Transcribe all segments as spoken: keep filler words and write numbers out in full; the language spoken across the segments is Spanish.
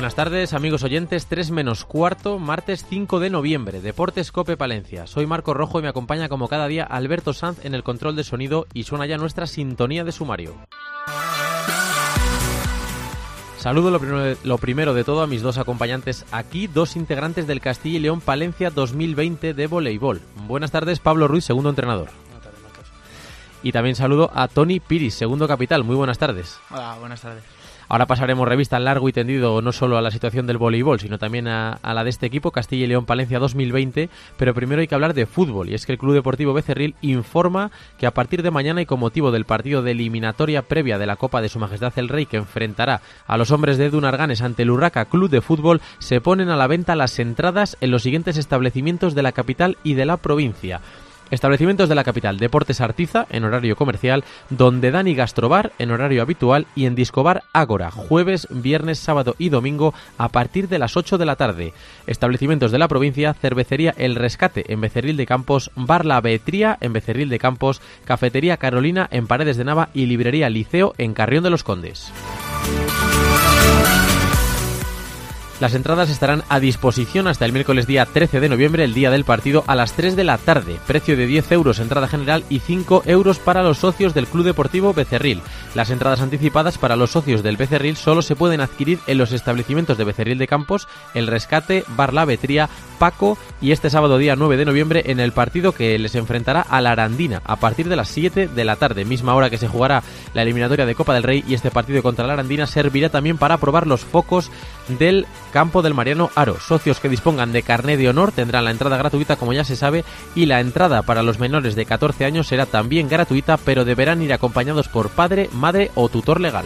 Buenas tardes, amigos oyentes, tres menos cuarto, martes cinco de noviembre, Deportes Cope Palencia. Soy Marco Rojo y me acompaña como cada día Alberto Sanz en el control de sonido y suena ya nuestra sintonía de sumario. Saludo lo primero, lo primero de todo a mis dos acompañantes aquí, dos integrantes del Castilla y León Palencia dos mil veinte de voleibol. Buenas tardes, Pablo Ruiz, segundo entrenador. Buenas tardes, Marcos. Y también saludo a Toni Piris, segundo capital. Muy buenas tardes. Hola, buenas tardes. Ahora pasaremos revista largo y tendido no solo a la situación del voleibol, sino también a, a la de este equipo, Castilla y León Palencia dos mil veinte, pero primero hay que hablar de fútbol, y es que el Club Deportivo Becerril informa que a partir de mañana y con motivo del partido de eliminatoria previa de la Copa de Su Majestad el Rey, que enfrentará a los hombres de Edu Narganes ante el Urraca Club de Fútbol, se ponen a la venta las entradas en los siguientes establecimientos de la capital y de la provincia. Establecimientos de la capital: Deportes Artiza, en horario comercial, Donde Dani Gastrobar, en horario habitual, y en Discobar Ágora, jueves, viernes, sábado y domingo, a partir de las ocho de la tarde. Establecimientos de la provincia: Cervecería El Rescate, en Becerril de Campos, Bar La Betría, en Becerril de Campos, Cafetería Carolina, en Paredes de Nava, y Librería Liceo, en Carrión de los Condes. Las entradas estarán a disposición hasta el miércoles día trece de noviembre, el día del partido, a las tres de la tarde. Precio de diez euros entrada general y cinco euros para los socios del Club Deportivo Becerril. Las entradas anticipadas para los socios del Becerril solo se pueden adquirir en los establecimientos de Becerril de Campos, El Rescate, Bar La Betría, Paco, y este sábado día nueve de noviembre en el partido que les enfrentará a la Arandina a partir de las siete de la tarde, misma hora que se jugará la eliminatoria de Copa del Rey, y este partido contra la Arandina servirá también para probar los focos del campo del Mariano Aro. Socios que dispongan de carné de honor tendrán la entrada gratuita, como ya se sabe, y la entrada para los menores de catorce años será también gratuita, pero deberán ir acompañados por padre, madre o tutor legal.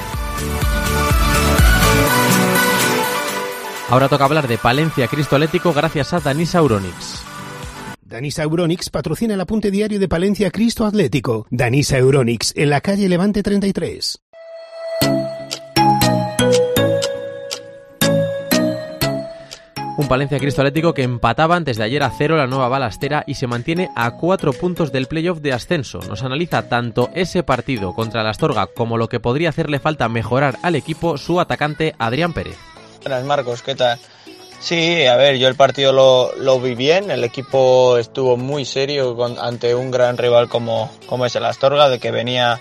Ahora toca hablar de Palencia Cristo Atlético gracias a Danisa Euronics. Danisa Euronics patrocina el apunte diario de Palencia Cristo Atlético. Danisa Euronics, en la calle Levante treinta y tres. Un Palencia Cristo Atlético que empataba antes de ayer a cero la Nueva Balastera y se mantiene a cuatro puntos del playoff de ascenso. Nos analiza tanto ese partido contra la Astorga como lo que podría hacerle falta mejorar al equipo su atacante Adrián Pérez. Buenas, Marcos, ¿qué tal? Sí, a ver, yo el partido lo, lo vi bien, el equipo estuvo muy serio con, ante un gran rival como, como es el Astorga, de que venía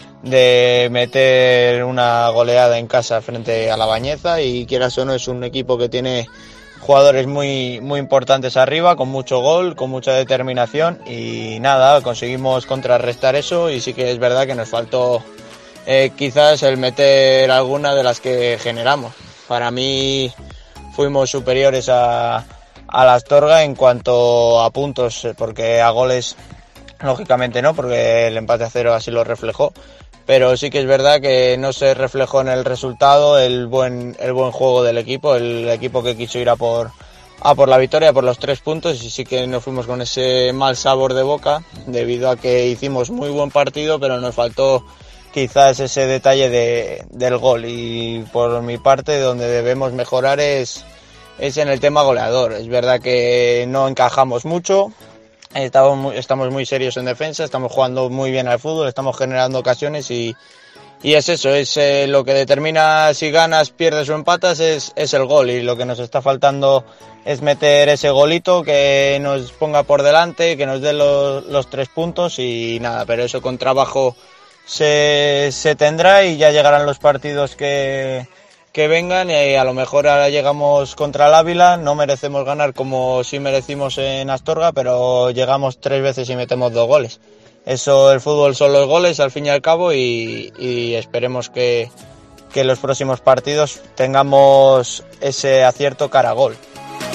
de meter una goleada en casa frente a la Bañeza, y quieras o no es un equipo que tiene jugadores muy, muy importantes arriba, con mucho gol, con mucha determinación, y nada, conseguimos contrarrestar eso, y sí que es verdad que nos faltó eh, quizás el meter alguna de las que generamos. Para mí fuimos superiores a, a la Astorga en cuanto a puntos, porque a goles lógicamente no, porque el empate a cero así lo reflejó, pero sí que es verdad que no se reflejó en el resultado el buen el buen juego del equipo, el equipo que quiso ir a por a por la victoria, por los tres puntos, y sí que nos fuimos con ese mal sabor de boca debido a que hicimos muy buen partido, pero nos faltó quizás ese detalle de, del gol, y por mi parte donde debemos mejorar es, es en el tema goleador. Es verdad que no encajamos mucho, estamos muy, estamos muy serios en defensa, estamos jugando muy bien al fútbol, estamos generando ocasiones, y, y es eso, es eh, lo que determina si ganas, pierdes o empatas, es, es el gol, y lo que nos está faltando es meter ese golito que nos ponga por delante, que nos dé los, los tres puntos, y nada, pero eso con trabajo Se, se tendrá, y ya llegarán los partidos que, que vengan, y a lo mejor ahora llegamos contra el Ávila, no merecemos ganar como sí merecimos en Astorga, pero llegamos tres veces y metemos dos goles. Eso, el fútbol son los goles al fin y al cabo, y, y esperemos que, que en los próximos partidos tengamos ese acierto cara a gol.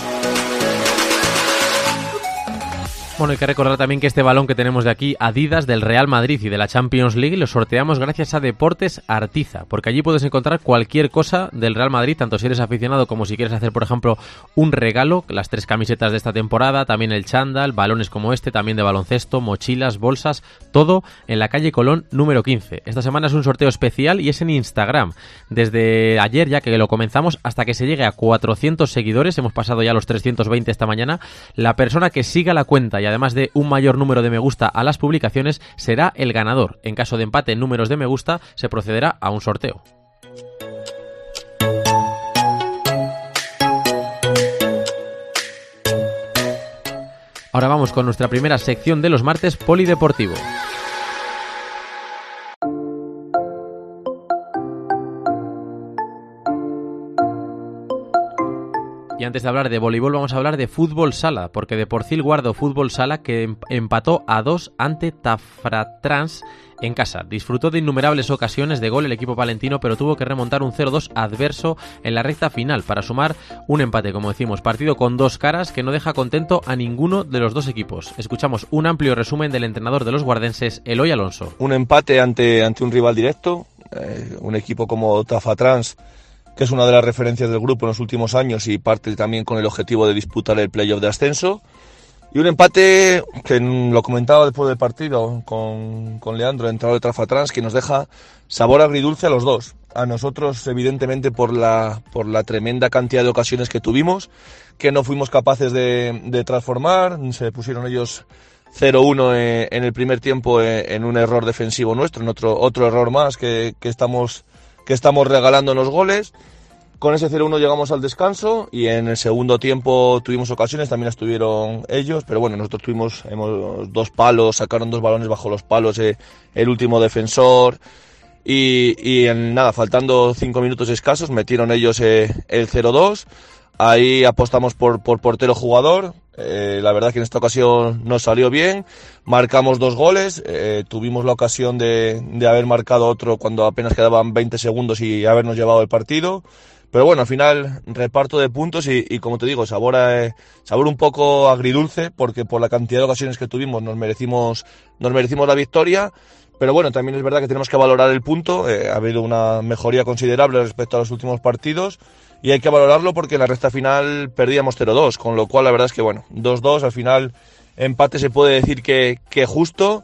Bueno, hay que recordar también que este balón que tenemos de aquí, Adidas, del Real Madrid y de la Champions League, lo sorteamos gracias a Deportes Artiza, porque allí puedes encontrar cualquier cosa del Real Madrid, tanto si eres aficionado como si quieres hacer, por ejemplo, un regalo, las tres camisetas de esta temporada, también el chándal, balones como este, también de baloncesto, mochilas, bolsas, todo en la calle Colón número quince. Esta semana es un sorteo especial y es en Instagram. Desde ayer, ya que lo comenzamos, hasta que se llegue a cuatrocientos seguidores, hemos pasado ya los trescientos veinte esta mañana, la persona que siga la cuenta y además de un mayor número de me gusta a las publicaciones será el ganador. En caso de empate en números de me gusta, se procederá a un sorteo. Ahora vamos con nuestra primera sección de los martes, Polideportivo. Y antes de hablar de voleibol vamos a hablar de fútbol sala, porque de Porcil Guardo Fútbol Sala, que empató a dos ante Tafratrans en casa. Disfrutó de innumerables ocasiones de gol el equipo palentino, pero tuvo que remontar un cero dos adverso en la recta final para sumar un empate, como decimos, partido con dos caras que no deja contento a ninguno de los dos equipos. Escuchamos un amplio resumen del entrenador de los guardenses, Eloy Alonso. Un empate ante, ante un rival directo, eh, un equipo como Tafratrans, que es una de las referencias del grupo en los últimos años y parte también con el objetivo de disputar el playoff de ascenso. Y un empate que lo comentaba después del partido con, con Leandro, el entrenador de Tafratrans, que nos deja sabor agridulce a los dos. A nosotros, evidentemente, por la, por la tremenda cantidad de ocasiones que tuvimos, que no fuimos capaces de, de transformar. Se pusieron ellos cero uno en, en el primer tiempo en un error defensivo nuestro, en otro, otro error más que, que estamos... que estamos regalando los goles. Con ese cero uno llegamos al descanso y en el segundo tiempo tuvimos ocasiones, también estuvieron ellos, pero bueno, nosotros tuvimos hemos, dos palos, sacaron dos balones bajo los palos, eh, el último defensor y, y en nada, faltando cinco minutos escasos, metieron ellos eh, el cero dos. Ahí apostamos por, por portero jugador, eh, la verdad que en esta ocasión nos salió bien, marcamos dos goles, eh, tuvimos la ocasión de, de haber marcado otro cuando apenas quedaban veinte segundos y habernos llevado el partido, pero bueno, al final reparto de puntos y, y como te digo, sabor, a, sabor un poco agridulce porque por la cantidad de ocasiones que tuvimos nos merecimos, nos merecimos la victoria. Pero bueno, también es verdad que tenemos que valorar el punto, eh, ha habido una mejoría considerable respecto a los últimos partidos y hay que valorarlo porque en la recta final perdíamos cero dos, con lo cual la verdad es que bueno, dos dos, al final empate se puede decir que, que justo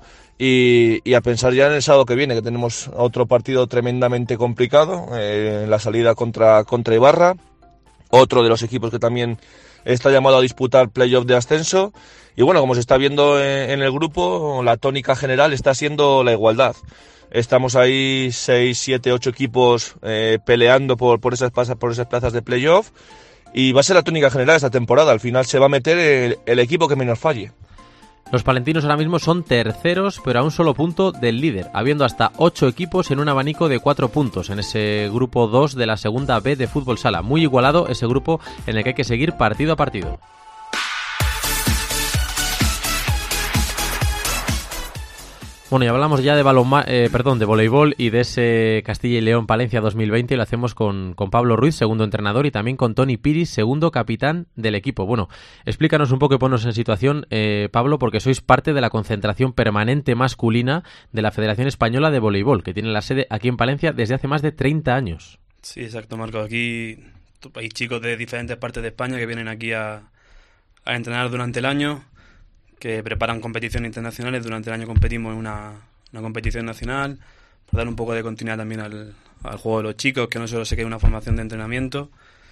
y, y a pensar ya en el sábado que viene, que tenemos otro partido tremendamente complicado, eh, en la salida contra, contra Ibarra, otro de los equipos que también está llamado a disputar playoff de ascenso. Y bueno, como se está viendo en el grupo, la tónica general está siendo la igualdad. Estamos ahí seis, siete, ocho equipos eh, peleando por, por, esas, por esas plazas de playoff y va a ser la tónica general esta temporada. Al final se va a meter el, el equipo que menos falle. Los palentinos ahora mismo son terceros, pero a un solo punto del líder, habiendo hasta ocho equipos en un abanico de cuatro puntos en ese grupo dos de la segunda B de fútbol sala. Muy igualado ese grupo en el que hay que seguir partido a partido. Bueno, y hablamos ya de balonma- eh, perdón, de voleibol y de ese Castilla y León Palencia dos mil veinte y lo hacemos con, con Pablo Ruiz, segundo entrenador, y también con Toni Piris, segundo capitán del equipo. Bueno, explícanos un poco y ponnos en situación, eh, Pablo, porque sois parte de la concentración permanente masculina de la Federación Española de Voleibol, que tiene la sede aquí en Palencia desde hace más de treinta años. Sí, exacto, Marco. Aquí hay chicos de diferentes partes de España que vienen aquí a, a entrenar durante el año, que preparan competiciones internacionales. Durante el año competimos en una, una competición nacional, para dar un poco de continuidad también al, al juego de los chicos, que no solo se quede una formación de entrenamiento.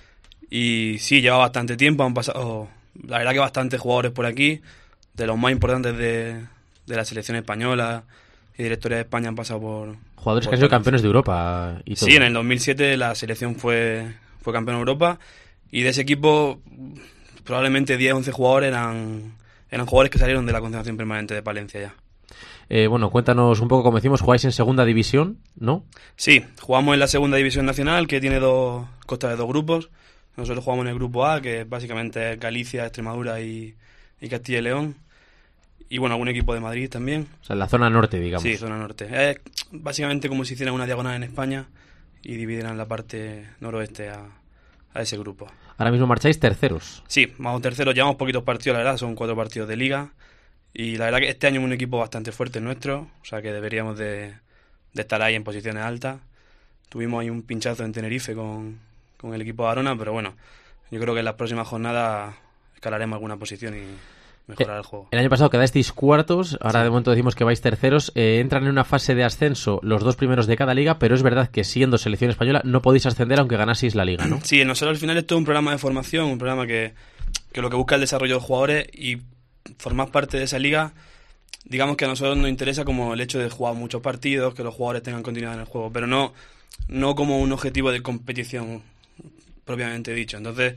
Y sí, lleva bastante tiempo, han pasado, la verdad que bastantes jugadores por aquí, de los más importantes de, de la selección española y directores de España han pasado por... Jugadores por que han sido campeones de Europa y todo. Sí, en el dos mil siete la selección fue, fue campeón de Europa y de ese equipo probablemente diez, once jugadores eran... Eran jugadores que salieron de la concentración permanente de Palencia ya. Eh, bueno, cuéntanos un poco, como decimos, jugáis en segunda división, ¿no? Sí, jugamos en la segunda división nacional, que tiene dos consta de dos grupos. Nosotros jugamos en el grupo A, que básicamente es Galicia, Extremadura y, y Castilla y León. Y bueno, algún equipo de Madrid también. O sea, en la zona norte, digamos. Sí, zona norte. Es básicamente como si hicieran una diagonal en España y dividieran la parte noroeste a, a ese grupo. Ahora mismo marcháis terceros. Sí, vamos terceros, llevamos poquitos partidos, la verdad, son cuatro partidos de liga. Y la verdad que este año es un equipo bastante fuerte nuestro, o sea que deberíamos de, de estar ahí en posiciones altas. Tuvimos ahí un pinchazo en Tenerife con, con el equipo de Arona, pero bueno, yo creo que en las próximas jornadas escalaremos alguna posición y mejorar eh, el juego. El año pasado quedasteis cuartos, ahora sí. De momento decimos que vais terceros. Eh, entran en una fase de ascenso los dos primeros de cada liga, pero es verdad que siendo selección española no podéis ascender aunque ganaseis la liga, ¿no? Sí, nosotros al final esto es un programa de formación, un programa que, que lo que busca es el desarrollo de los jugadores y formar parte de esa liga. Digamos que a nosotros nos interesa como el hecho de jugar muchos partidos, que los jugadores tengan continuidad en el juego, pero no, no como un objetivo de competición propiamente dicho. Entonces,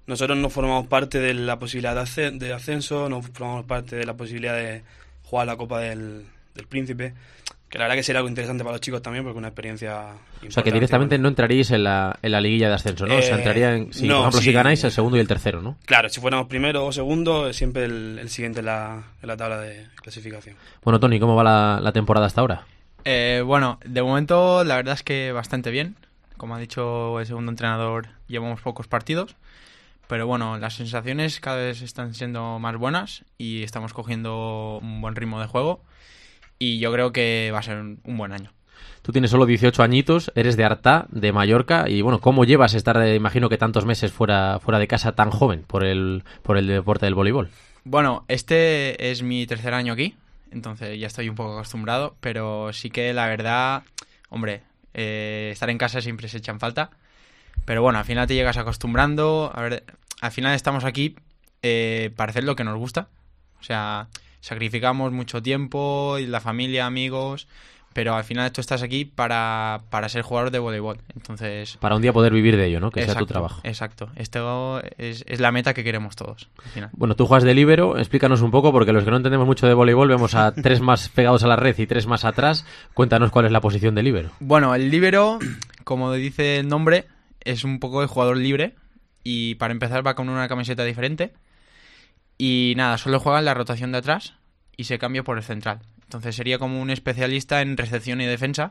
nosotros no formamos parte de la posibilidad de, ascen- de ascenso, no formamos parte de la posibilidad de jugar la Copa del, del Príncipe, que la verdad que sería algo interesante para los chicos también, porque es una experiencia importante. O sea, que directamente no entraríais en la, en la liguilla de ascenso, ¿no? Eh, o sea, entraría en, si, no, por ejemplo, sí. si ganáis el segundo y el tercero, ¿no? Claro, si fuéramos primero o segundo, siempre el, el siguiente en la, en la tabla de clasificación. Bueno, Tony, ¿cómo va la, la temporada hasta ahora? Eh, bueno, de momento la verdad es que bastante bien. Como ha dicho el segundo entrenador, llevamos pocos partidos. Pero bueno, las sensaciones cada vez están siendo más buenas y estamos cogiendo un buen ritmo de juego. Y yo creo que va a ser un, un buen año. Tú tienes solo dieciocho añitos, eres de Artá, de Mallorca, y bueno, ¿cómo llevas estar, eh, imagino que tantos meses fuera, fuera de casa tan joven por el, por el deporte del voleibol? Bueno, este es mi tercer año aquí, entonces ya estoy un poco acostumbrado, pero sí que la verdad, hombre, eh, estar en casa siempre se echan falta, pero bueno, al final te llegas acostumbrando. A ver, al final estamos aquí eh, para hacer lo que nos gusta, o sea, sacrificamos mucho tiempo, y la familia, amigos, pero al final tú estás aquí para, para ser jugador de voleibol, entonces... Para un día poder vivir de ello, ¿no? Que exacto, sea tu trabajo. Exacto, esto es, es la meta que queremos todos, al final. Bueno, tú juegas de líbero, explícanos un poco, porque los que no entendemos mucho de voleibol vemos a tres más pegados a la red y tres más atrás. Cuéntanos cuál es la posición de líbero. Bueno, el líbero, como dice el nombre, es un poco el jugador libre, y para empezar va con una camiseta diferente, y nada, solo juega en la rotación de atrás y se cambia por el central. Entonces sería como un especialista en recepción y defensa,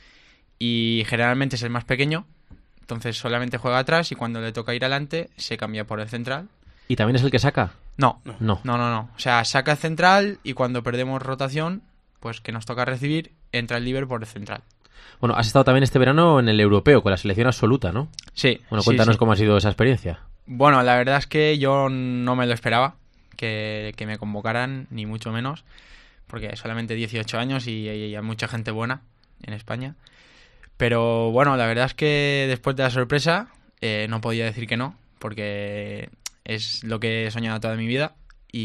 y generalmente es el más pequeño, entonces solamente juega atrás y cuando le toca ir adelante se cambia por el central. ¿Y también es el que saca? No, No. no, no, no. O sea, saca el central y cuando perdemos rotación, pues que nos toca recibir, entra el líbero por el central. Bueno, has estado también este verano en el europeo con la selección absoluta, ¿no? Sí. Bueno, sí, cuéntanos sí. cómo ha sido esa experiencia. Bueno, la verdad es que yo no me lo esperaba, que, que me convocaran, ni mucho menos, porque solamente dieciocho años y, y hay mucha gente buena en España. Pero bueno, la verdad es que después de la sorpresa eh, no podía decir que no, porque es lo que he soñado toda mi vida.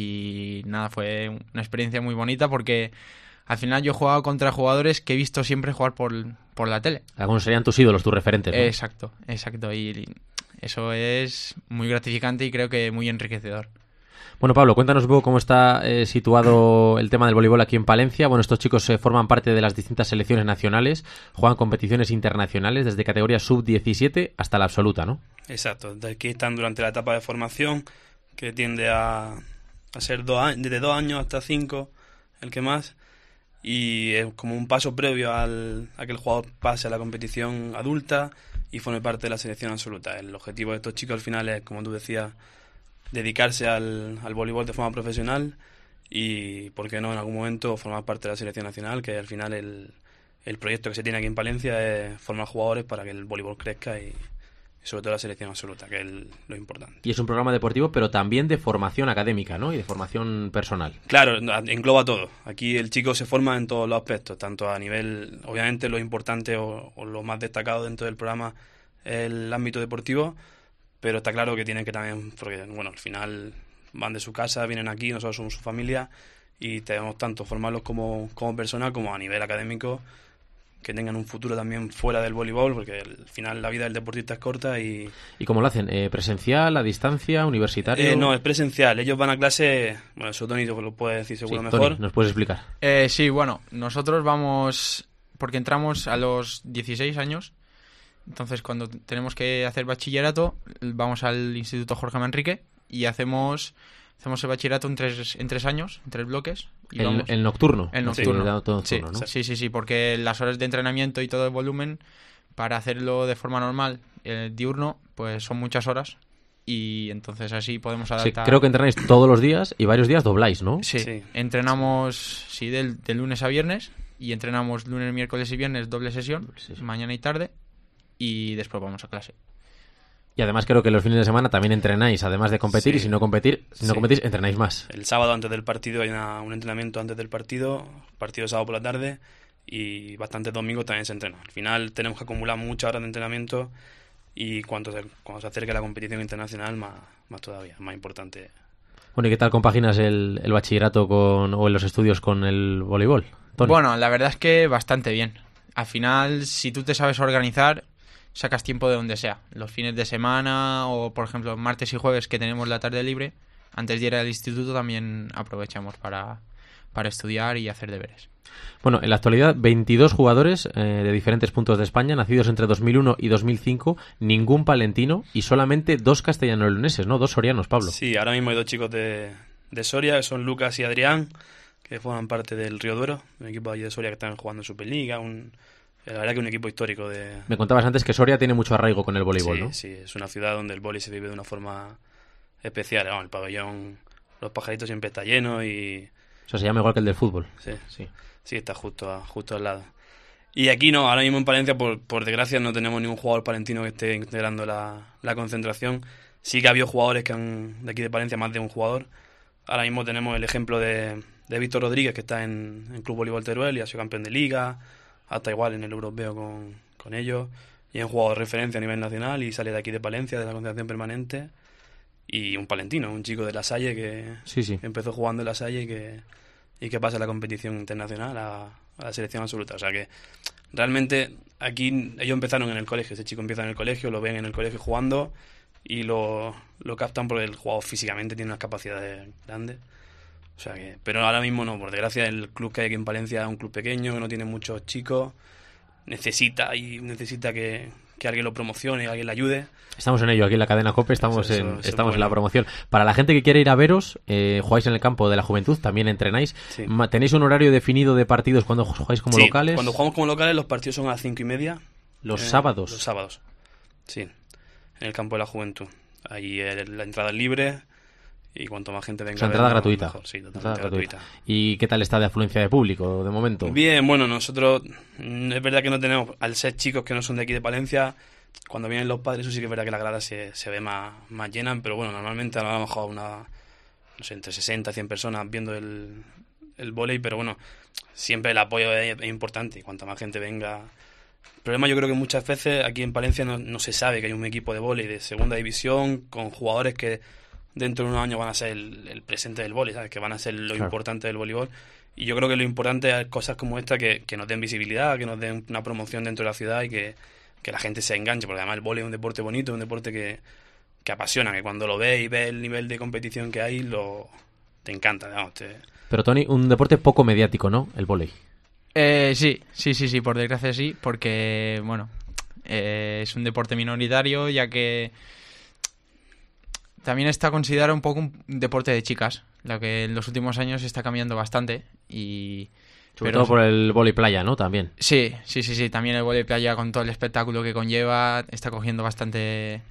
Y nada, fue una experiencia muy bonita porque al final yo he jugado contra jugadores que he visto siempre jugar por, por la tele. Algunos serían tus ídolos, tus referentes, ¿no? Exacto, exacto. Y eso es muy gratificante y creo que muy enriquecedor. Bueno, Pablo, cuéntanos un poco cómo está eh, situado el tema del voleibol aquí en Palencia. Bueno, estos chicos eh, forman parte de las distintas selecciones nacionales, juegan competiciones internacionales desde categoría sub diecisiete hasta la absoluta, ¿no? Exacto, de aquí están durante la etapa de formación, que tiende a, a ser dos años, desde dos años hasta cinco, el que más, y es como un paso previo al, a que el jugador pase a la competición adulta y forme parte de la selección absoluta. El objetivo de estos chicos al final es, como tú decías, dedicarse al, al voleibol de forma profesional y, por qué no, en algún momento formar parte de la selección nacional, que al final el, el proyecto que se tiene aquí en Palencia es formar jugadores para que el voleibol crezca y, y sobre todo la selección absoluta, que es el, lo importante. Y es un programa deportivo, pero también de formación académica, ¿no? Y de formación personal. Claro, engloba todo. Aquí el chico se forma en todos los aspectos, tanto a nivel, obviamente lo importante o, o lo más destacado dentro del programa es el ámbito deportivo, pero está claro que tienen que también, porque bueno, al final van de su casa, vienen aquí, nosotros somos su familia y tenemos tanto formarlos como, como persona como a nivel académico, que tengan un futuro también fuera del voleibol, porque al final la vida del deportista es corta y... ¿Y cómo lo hacen? Eh, ¿Presencial, a distancia, universitario? Eh, no, es presencial. Ellos van a clase... Bueno, eso Tony lo puede decir seguro sí, mejor. Tony, ¿nos puedes explicar? Eh, sí, bueno, nosotros vamos... Porque entramos a los dieciséis años, entonces cuando tenemos que hacer bachillerato, vamos al Instituto Jorge Manrique y hacemos... Hacemos el bachillerato en tres, en tres años, en tres bloques. Y el, vamos, el nocturno. El nocturno. Sí, el nocturno, sí, ¿no? sí, sí, sí, porque las horas de entrenamiento y todo el volumen, para hacerlo de forma normal, el diurno, pues son muchas horas. Y entonces así podemos adaptar... Sí, creo que entrenáis todos los días y varios días dobláis, ¿no? Sí, sí. Entrenamos sí, del, de lunes a viernes y entrenamos lunes, miércoles y viernes doble sesión, doble sesión, mañana y tarde, y después vamos a clase. Y además creo que los fines de semana también entrenáis, además de competir, sí. y si no competir, si no sí. competís, entrenáis más. El sábado antes del partido hay una, un entrenamiento antes del partido, partido sábado por la tarde, y bastantes domingos también se entrena. Al final tenemos que acumular muchas horas de entrenamiento y cuando se, cuando se acerque la competición internacional, más, más todavía, más importante. Bueno, ¿y qué tal compaginas el, el bachillerato con, o los estudios con el voleibol, Tony? Bueno, la verdad es que bastante bien. Al final, si tú te sabes organizar, sacas tiempo de donde sea. Los fines de semana o, por ejemplo, martes y jueves que tenemos la tarde libre, antes de ir al instituto también aprovechamos para, para estudiar y hacer deberes. Bueno, en la actualidad veintidós jugadores eh, de diferentes puntos de España, nacidos entre dos mil uno y dos mil cinco, ningún palentino y solamente dos castellano-leoneses, ¿no? Dos sorianos, Pablo. Sí, ahora mismo hay dos chicos de, de Soria, que son Lucas y Adrián, que forman parte del Río Duero, un equipo allí de Soria que están jugando en Superliga, un, la verdad que un equipo histórico de... Me contabas antes que Soria tiene mucho arraigo con el voleibol, sí, ¿no? Sí, es una ciudad donde el voleibol se vive de una forma especial, ¿no? El pabellón, los pajaritos siempre está lleno y... O sea, se llama igual que el del fútbol. Sí, sí, sí está justo, a, justo al lado. Y aquí no, ahora mismo en Palencia, por, por desgracia, no tenemos ningún jugador palentino que esté integrando la, la concentración. Sí que ha habido jugadores que han, de aquí de Palencia, más de un jugador. Ahora mismo tenemos el ejemplo de, de Víctor Rodríguez, que está en el Club Voleibol Teruel y ha sido campeón de liga, hasta igual en el europeo con, con ellos. Y es un jugador de referencia a nivel nacional y sale de aquí de Palencia, de la concentración permanente. Y un palentino, un chico de La Salle que, sí, sí. que empezó jugando en La Salle y que, y que pasa a la competición internacional, a, a la selección absoluta. O sea que realmente aquí ellos empezaron en el colegio, ese chico empieza en el colegio, lo ven en el colegio jugando y lo, lo captan porque el jugador físicamente tiene unas capacidades grandes. O sea que, pero ahora mismo no, por desgracia el club que hay aquí en Palencia es un club pequeño, que no tiene muchos chicos, necesita y necesita que, que alguien lo promocione, que alguien le ayude. Estamos en ello, aquí en la cadena COPE, estamos, eso, en, eso, eso estamos bueno. en la promoción. Para la gente que quiere ir a veros, eh, jugáis en el campo de la Juventud, también entrenáis. Sí. ¿Tenéis un horario definido de partidos cuando jugáis como sí, locales? Cuando jugamos como locales los partidos son a las cinco y media. ¿Los eh, sábados? Los sábados, sí, en el campo de la Juventud. Ahí eh, la entrada es libre y cuanto más gente venga... O sea, entrada verlo, gratuita. Mejor. Sí, totalmente entrada gratuita. gratuita. ¿Y qué tal está de afluencia de público de momento? Bien, bueno, nosotros mm, es verdad que no tenemos, al ser chicos que no son de aquí de Palencia, cuando vienen los padres, eso sí que es verdad que la grada se, se ve más, más llena, pero bueno, normalmente a lo mejor una, no sé, entre sesenta y cien personas viendo el, el vóley, pero bueno, siempre el apoyo es, es importante y cuanta más gente venga... El problema yo creo que muchas veces aquí en Palencia no, no se sabe que hay un equipo de vóley de segunda división con jugadores que dentro de unos años van a ser el, el presente del vóley, ¿sabes? Que van a ser lo claro. importante del voleibol. Y yo creo que lo importante es cosas como esta que, que nos den visibilidad, que nos den una promoción dentro de la ciudad y que, que la gente se enganche, porque además el vóley es un deporte bonito, un deporte que, que apasiona, que cuando lo ves y ves el nivel de competición que hay, lo te encanta, digamos. Te... Pero Tony, un deporte poco mediático, ¿no? El vóley. Eh, sí, sí, sí, sí, por desgracia sí, porque, bueno, eh, es un deporte minoritario, ya que también está considerado un poco un deporte de chicas, lo que en los últimos años está cambiando bastante y... Sobre pero, todo por el vóley playa, ¿no? También. Sí, sí, sí, sí, también el vóley playa con todo el espectáculo que conlleva está cogiendo bastante...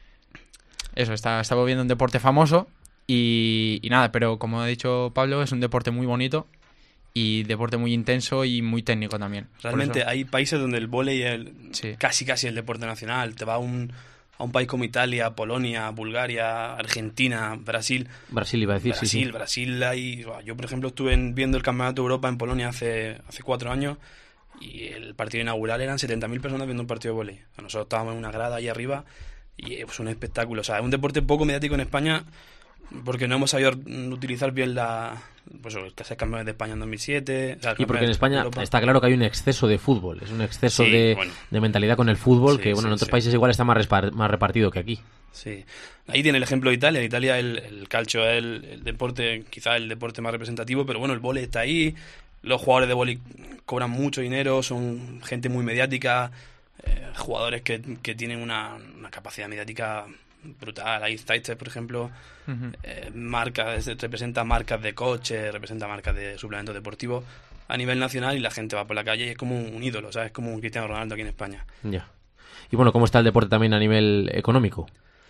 Eso, está, está volviendo un deporte famoso y, y nada, pero como ha dicho Pablo, es un deporte muy bonito y deporte muy intenso y muy técnico también. Realmente hay países donde el vóley es el, sí. casi casi el deporte nacional. Te va a un, a un país como Italia, Polonia, Bulgaria, Argentina, Brasil. Brasil iba a decir, Brasil, sí, sí. Brasil hay... Yo, por ejemplo, estuve en, viendo el Campeonato de Europa en Polonia hace, hace cuatro años y el partido inaugural eran setenta mil personas viendo un partido de vóley. Nosotros estábamos en una grada ahí arriba y es un espectáculo. O sea, es un deporte poco mediático en España porque no hemos sabido utilizar bien la... Pues el ser campeones de España en dos mil siete... O sea, y porque en España está claro que hay un exceso de fútbol, es un exceso sí, de, bueno. de mentalidad con el fútbol sí, que bueno sí, en otros sí. países igual está más, respar, más repartido que aquí. Sí, ahí tiene el ejemplo de Italia. En Italia el, el calcio es el, el deporte, quizás el deporte más representativo, pero bueno, el vóley está ahí, los jugadores de vóley cobran mucho dinero, son gente muy mediática, eh, jugadores que, que tienen una, una capacidad mediática brutal. Ahí Staiter, por ejemplo, uh-huh. eh, marcas, representa marcas de coches, representa marcas de suplementos deportivos a nivel nacional y la gente va por la calle y es como un ídolo, ¿sabes? Es como un Cristiano Ronaldo aquí en España. Ya. Y bueno, ¿cómo está el deporte también a nivel económico?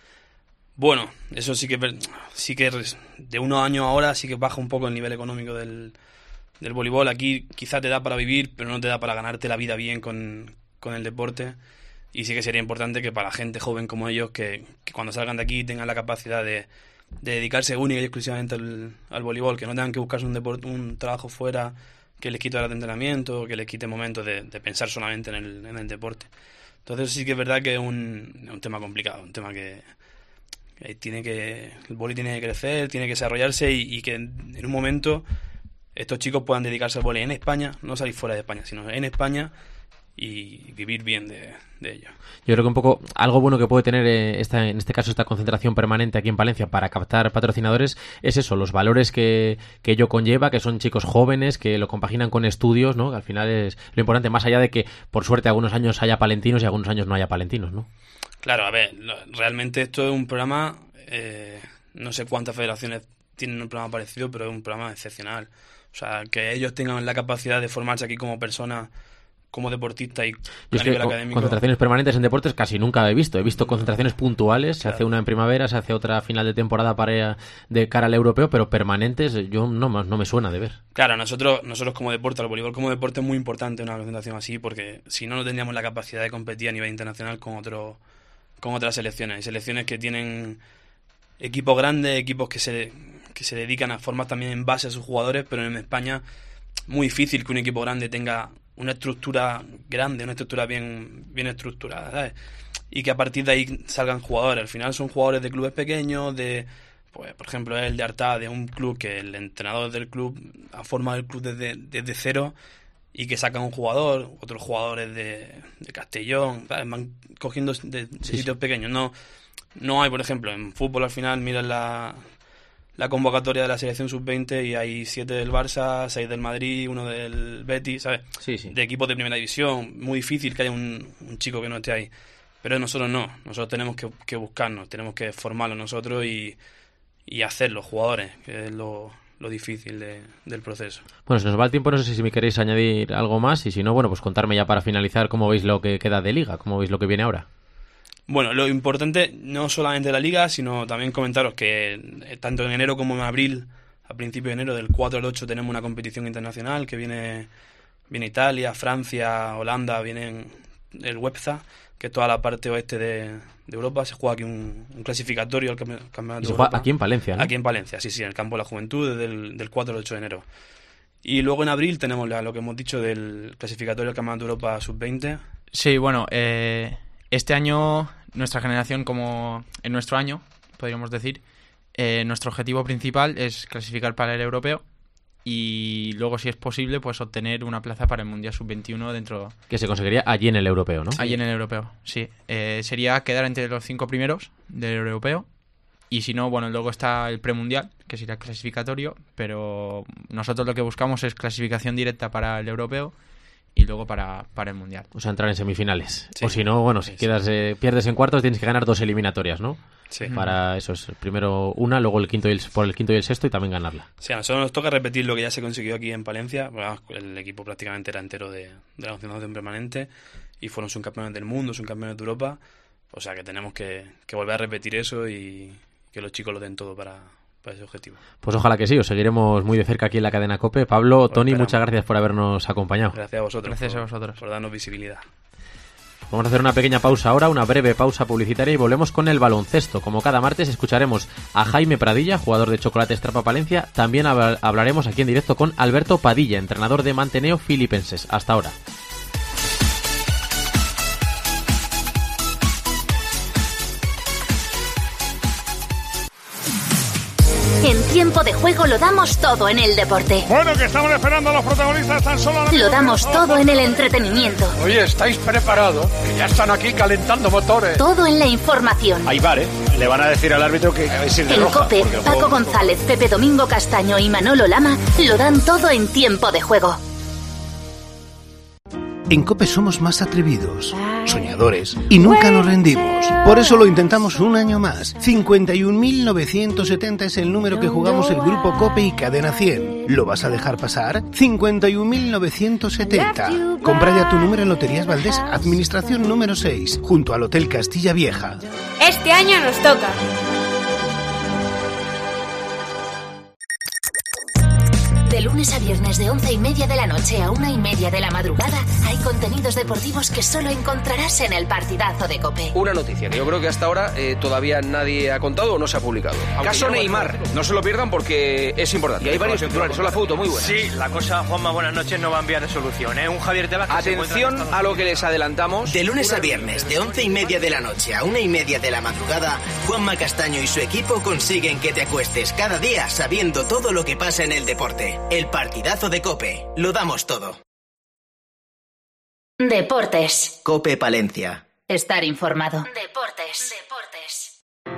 Bueno, eso sí que sí que de unos años ahora sí que baja un poco el nivel económico del, del voleibol. Aquí quizá te da para vivir, pero no te da para ganarte la vida bien con, con el deporte. Y sí que sería importante que para gente joven como ellos, que, que cuando salgan de aquí tengan la capacidad de, de dedicarse única y exclusivamente al, al voleibol, que no tengan que buscarse un deporte, un trabajo fuera que les quite horas de entrenamiento, que les quite momentos de, de pensar solamente en el, en el deporte. Entonces sí que es verdad que es un, un tema complicado, un tema que, que tiene que el vóley tiene que crecer, tiene que desarrollarse y, y que en, en un momento estos chicos puedan dedicarse al vóley en España, no salir fuera de España, sino en España y vivir bien de, de ello. Yo creo que un poco algo bueno que puede tener eh, esta, en este caso esta concentración permanente aquí en Palencia para captar patrocinadores es eso, los valores que, que ello conlleva, que son chicos jóvenes que lo compaginan con estudios, ¿no? Que al final es lo importante, más allá de que por suerte algunos años haya palentinos y algunos años no haya palentinos, ¿no? Claro, a ver, realmente esto es un programa, eh, no sé cuántas federaciones tienen un programa parecido, pero es un programa excepcional. O sea, que ellos tengan la capacidad de formarse aquí como personas, como deportista y Yo a es que nivel co- académico. Concentraciones permanentes en deportes casi nunca he visto. He visto concentraciones puntuales, se Claro. hace una en primavera, se hace otra a final de temporada para de cara al europeo, pero permanentes yo no, más- no me suena de ver. Claro, nosotros nosotros como deporte, el voleibol como deporte es muy importante una concentración así, porque si no, no tendríamos la capacidad de competir a nivel internacional con otros con otras selecciones. Hay selecciones que tienen equipos grandes, equipos que se, que se dedican a formar también en base a sus jugadores, pero en España muy difícil que un equipo grande tenga una estructura grande, una estructura bien, bien estructurada, ¿sabes? Y que a partir de ahí salgan jugadores. Al final son jugadores de clubes pequeños, de, pues por ejemplo el de Artá, de un club que el entrenador del club ha formado el club desde, desde cero y que sacan un jugador, otros jugadores de, de Castellón, ¿sabes? Van cogiendo de, de Sí, sitios sí. pequeños. No, no hay, por ejemplo, en fútbol al final miras la, la convocatoria de la selección sub veinte y hay siete del Barça, seis del Madrid, uno del Betis, ¿sabes? Sí, sí. De equipos de primera división. Muy difícil que haya un, un chico que no esté ahí. Pero nosotros no. Nosotros tenemos que, que buscarnos, tenemos que formarlo nosotros y, y hacerlo, jugadores, que es lo, lo difícil de, del proceso. Bueno, se nos va el tiempo, no sé si me queréis añadir algo más y si no, bueno, pues contarme ya para finalizar cómo veis lo que queda de liga, cómo veis lo que viene ahora. Bueno, lo importante no solamente la liga, sino también comentaros que eh, tanto en enero como en abril, a principios de enero, del cuatro al ocho, tenemos una competición internacional que viene, viene Italia, Francia, Holanda, vienen el Webza, que es toda la parte oeste de, de Europa. Se juega aquí un, un clasificatorio al campe- campeonato Y se de juega Europa. aquí en Palencia, ¿no? Aquí en Palencia, sí, sí, en el campo de la juventud, desde el del cuatro al ocho de enero. Y luego en abril tenemos la- lo que hemos dicho del clasificatorio al campeonato de Europa sub veinte. Sí, bueno, eh, este año, nuestra generación, como en nuestro año, podríamos decir, eh, nuestro objetivo principal es clasificar para el europeo y luego, si es posible, pues obtener una plaza para el Mundial sub veintiuno dentro, Que se conseguiría allí en el europeo, ¿no? allí en el europeo, sí. Eh, sería quedar entre los cinco primeros del europeo y si no, bueno, luego está el premundial, que sería clasificatorio, pero nosotros lo que buscamos es clasificación directa para el europeo y luego para, para el mundial. O sea, entrar en semifinales. Sí. O si no, bueno, si Sí, quedas eh, pierdes en cuartos, tienes que ganar dos eliminatorias, ¿no? Sí. Para eso es primero una, luego el quinto y el, por el quinto y el sexto y también ganarla. Sí, a nosotros nos toca repetir lo que ya se consiguió aquí en Palencia. Bueno, el equipo prácticamente era entero de, de la concentración permanente y fueron subcampeones del mundo, subcampeones de Europa. O sea que tenemos que, que volver a repetir eso y que los chicos lo den todo para, para ese objetivo. Pues ojalá que sí, os seguiremos muy de cerca aquí en la cadena COPE. Pablo, Pues Tony, esperamos. muchas gracias por habernos acompañado. Gracias a vosotros. Gracias por, a vosotros. por darnos visibilidad. Vamos a hacer una pequeña pausa ahora, una breve pausa publicitaria y volvemos con el baloncesto. Como cada martes escucharemos a Jaime Pradilla, jugador de Chocolates Trapa Palencia. También hab- hablaremos aquí en directo con Alberto Padilla, entrenador de Manteneo Filipenses. Hasta ahora. En tiempo de juego lo damos todo en el deporte. Bueno, que estamos esperando a los protagonistas tan solo... ahora Lo mismo. damos todo en el entretenimiento. Oye, ¿estáis preparados? Que ya están aquí calentando motores. Todo en la información. Ahí vale. Le van a decir al árbitro que es ir de En roja. COPE, porque el Paco juego- González, Pepe Domingo Castaño y Manolo Lama lo dan todo en tiempo de juego. En COPE somos más atrevidos, soñadores y nunca nos rendimos. Por eso lo intentamos un año más. cincuenta y un mil novecientos setenta es el número que jugamos el Grupo COPE y Cadena cien. ¿Lo vas a dejar pasar? cincuenta y un mil novecientos setenta. Compra ya tu número en Loterías Valdés, Administración número seis, junto al Hotel Castilla Vieja. Este año nos toca. De lunes a viernes de once y media de la noche a una y media de la madrugada hay contenidos deportivos que solo encontrarás en el partidazo de COPE. Una noticia que yo creo que hasta ahora eh, todavía nadie ha contado o no se ha publicado. Caso Neymar. No se lo pierdan porque es importante. Y hay varios titulares. Son la foto muy buena. Sí, la cosa, Juanma, buenas noches, no va a enviar de solución, ¿eh? Un Javier Tebas que se Atención encuentra a lo que les adelantamos. De lunes a viernes, de once y media de la noche a una y media de la madrugada, Juanma Castaño y su equipo consiguen que te acuestes cada día sabiendo todo lo que pasa en el deporte. El partidazo de COPE. Lo damos todo. Deportes. COPE Palencia. Estar informado. Deportes. Deportes.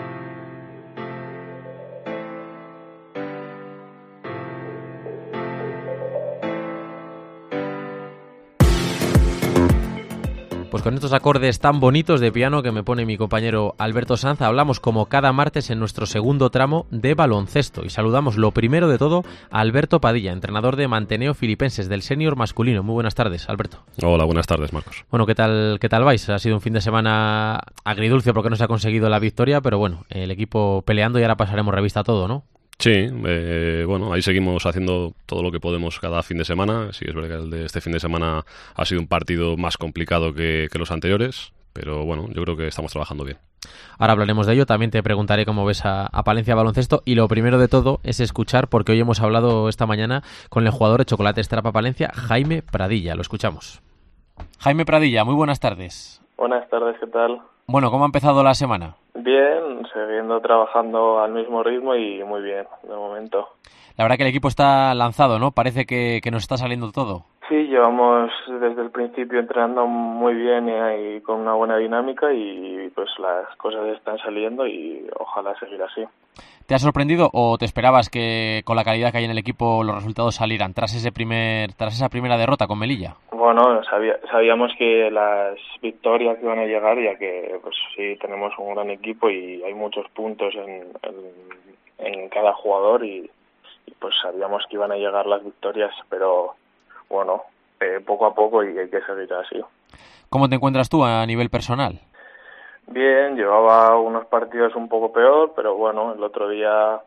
Pues con estos acordes tan bonitos de piano que me pone mi compañero Alberto Sanz, hablamos como cada martes en nuestro segundo tramo de baloncesto y saludamos lo primero de todo a Alberto Padilla, entrenador de Manteneo Filipenses del senior masculino. Muy buenas tardes, Alberto. Hola, buenas tardes, Marcos. Bueno, ¿qué tal, qué tal vais? Ha sido un fin de semana agridulce porque no se ha conseguido la victoria, pero bueno, el equipo peleando y ahora pasaremos revista a todo, ¿no? Sí, eh, bueno, ahí seguimos haciendo todo lo que podemos cada fin de semana. Sí, es verdad que el de este fin de semana ha sido un partido más complicado que, que los anteriores, pero bueno, yo creo que estamos trabajando bien. Ahora hablaremos de ello, también te preguntaré cómo ves a, a Palencia Baloncesto y lo primero de todo es escuchar, porque hoy hemos hablado esta mañana con el jugador de Chocolates Trapa Palencia, Jaime Pradilla, lo escuchamos. Jaime Pradilla, muy buenas tardes. Buenas tardes, ¿qué tal? Bueno, ¿cómo ha empezado la semana? Bien, siguiendo trabajando al mismo ritmo y muy bien, de momento. La verdad que el equipo está lanzado, ¿no? Parece que, que nos está saliendo todo. Sí, llevamos desde el principio entrenando muy bien y, y con una buena dinámica y pues las cosas están saliendo y ojalá seguir así. ¿Te ha sorprendido o te esperabas que con la calidad que hay en el equipo los resultados salieran tras ese primer tras esa primera derrota con Melilla? Bueno, sabía, sabíamos que las victorias iban a llegar, ya que pues sí tenemos un gran equipo y hay muchos puntos en, en, en cada jugador y, y pues sabíamos que iban a llegar las victorias, pero bueno, eh, poco a poco y hay que seguir así. ¿Cómo te encuentras tú a nivel personal? Bien, llevaba unos partidos un poco peor, pero bueno, el otro día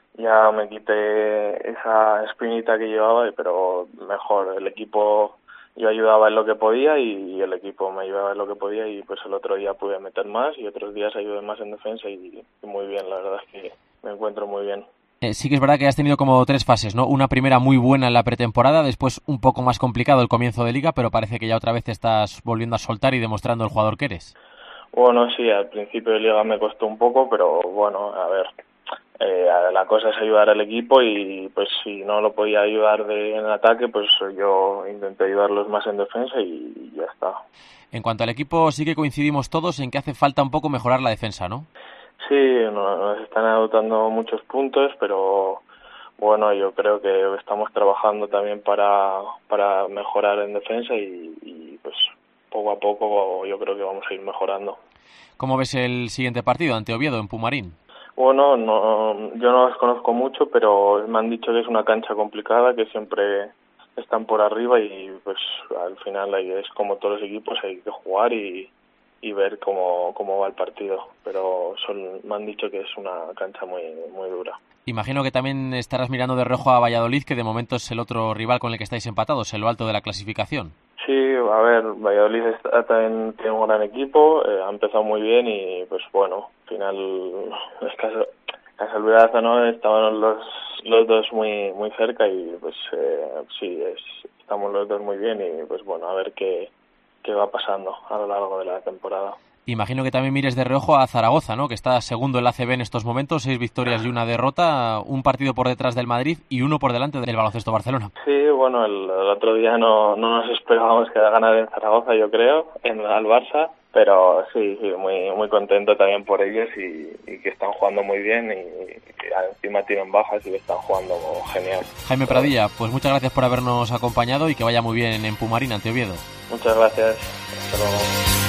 ya me quité esa espinita que llevaba, pero mejor, el equipo, yo ayudaba en lo que podía y el equipo me ayudaba en lo que podía y pues el otro día pude meter más y otros días ayudé más en defensa y, y muy bien, la verdad es que me encuentro muy bien. Eh, sí que es verdad que has tenido como tres fases, ¿no? Una primera muy buena en la pretemporada, después un poco más complicado el comienzo de liga, pero parece que ya otra vez te estás volviendo a soltar y demostrando el jugador que eres. Bueno, sí, al principio de liga me costó un poco, pero bueno, a ver, eh, la cosa es ayudar al equipo y pues si no lo podía ayudar de, en ataque, pues yo intenté ayudarlos más en defensa y, y ya está. En cuanto al equipo, sí que coincidimos todos en que hace falta un poco mejorar la defensa, ¿no? Sí, no, nos están anotando muchos puntos, pero bueno, yo creo que estamos trabajando también para, para mejorar en defensa y, y pues poco a poco yo creo que vamos a ir mejorando. ¿Cómo ves el siguiente partido ante Oviedo en Pumarín? Bueno, no, yo no los conozco mucho, pero me han dicho que es una cancha complicada, que siempre están por arriba y pues al final ahí es como todos los equipos, hay que jugar y, y ver cómo, cómo va el partido. Pero son, me han dicho que es una cancha muy, muy dura. Imagino que también estarás mirando de reojo a Valladolid, que de momento es el otro rival con el que estáis empatados, en lo alto de la clasificación. Sí, a ver, Valladolid está, también tiene un gran equipo, eh, ha empezado muy bien y pues bueno, al final es caso, casualidad o no, estaban los los dos muy muy cerca y pues eh, sí, es, estamos los dos muy bien y pues bueno, a ver qué, qué va pasando a lo largo de la temporada. Imagino que también mires de reojo a Zaragoza, ¿no? Que está segundo en la A C B en estos momentos, seis victorias y una derrota, un partido por detrás del Madrid y uno por delante del Baloncesto Barcelona. Sí, bueno, el, el otro día no, no nos esperábamos que ganar en Zaragoza, yo creo, en al Barça, pero sí, sí, muy muy contento también por ellos y, y que están jugando muy bien y, y encima tienen bajas y que están jugando genial. Jaime Pradilla, pues muchas gracias por habernos acompañado y que vaya muy bien en Pumarín ante Oviedo. Muchas gracias. Hasta luego.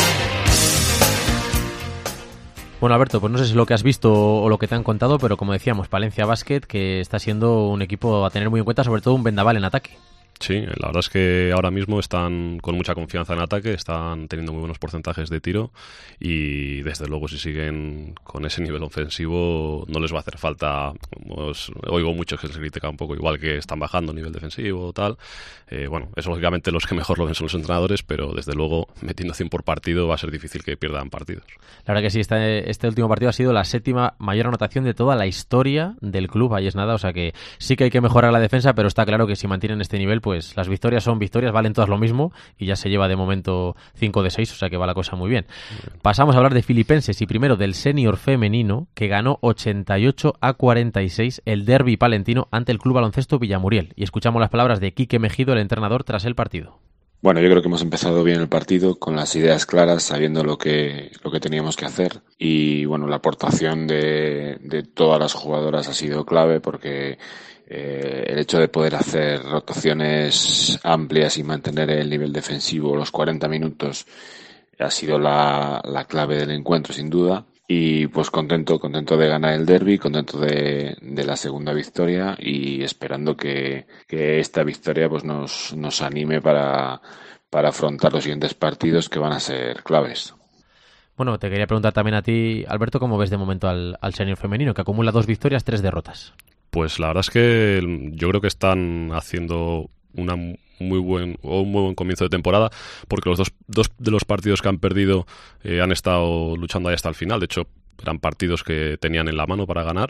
Bueno, Alberto, pues no sé si lo que has visto o lo que te han contado, pero como decíamos, Palencia Basket, que está siendo un equipo a tener muy en cuenta, sobre todo un vendaval en ataque. Sí, la verdad es que ahora mismo están con mucha confianza en ataque, están teniendo muy buenos porcentajes de tiro y desde luego si siguen con ese nivel ofensivo no les va a hacer falta, os oigo mucho que se critica un poco igual que están bajando a nivel defensivo o tal, eh, bueno, eso lógicamente los que mejor lo ven son los entrenadores, pero desde luego metiendo cien por partido va a ser difícil que pierdan partidos. La verdad que sí, este, este último partido ha sido la séptima mayor anotación de toda la historia del club, ahí es nada, o sea que sí que hay que mejorar la defensa, pero está claro que si mantienen este nivel, pues las victorias son victorias, valen todas lo mismo y ya se lleva de momento cinco de seis, o sea que va la cosa muy bien. bien. Pasamos a hablar de Filipenses y primero del senior femenino que ganó ochenta y ocho a cuarenta y seis el derbi palentino ante el Club Baloncesto Villamuriel y escuchamos las palabras de Quique Mejido, el entrenador, tras el partido. Bueno, yo creo que hemos empezado bien el partido, con las ideas claras, sabiendo lo que lo que teníamos que hacer. Y bueno, la aportación de, de todas las jugadoras ha sido clave, porque eh, el hecho de poder hacer rotaciones amplias y mantener el nivel defensivo los cuarenta minutos ha sido la, la clave del encuentro, sin duda. Y pues contento, contento de ganar el derbi, contento de, de la segunda victoria y esperando que, que esta victoria pues nos, nos anime para, para afrontar los siguientes partidos, que van a ser claves. Bueno, te quería preguntar también a ti, Alberto, ¿cómo ves de momento al, al senior femenino, que acumula dos victorias, tres derrotas? Pues la verdad es que yo creo que están haciendo una muy buen o un muy buen comienzo de temporada, porque los dos, dos de los partidos que han perdido eh, han estado luchando ahí hasta el final. De hecho, eran partidos que tenían en la mano para ganar